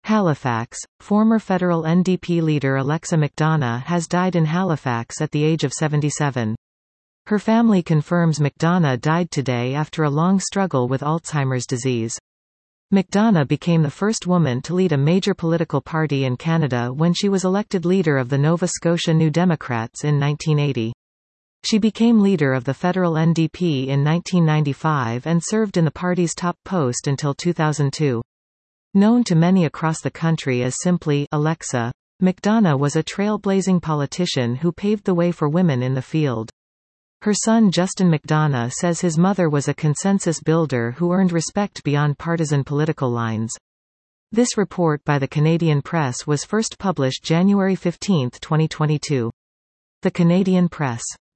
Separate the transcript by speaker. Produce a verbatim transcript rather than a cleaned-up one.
Speaker 1: Halifax. Former federal N D P leader Alexa McDonough has died in Halifax at the age of seventy-seven. Her family confirms McDonough died today after a long struggle with Alzheimer's disease. McDonough became the first woman to lead a major political party in Canada when she was elected leader of the Nova Scotia New Democrats in nineteen eighty. She became leader of the federal N D P in nineteen ninety-five and served in the party's top post until two thousand two. Known to many across the country as simply Alexa, McDonough was a trailblazing politician who paved the way for women in the field. Her son Justin McDonough says his mother was a consensus builder who earned respect beyond partisan political lines. This report by the Canadian Press was first published January fifteenth, twenty twenty-two. The Canadian Press.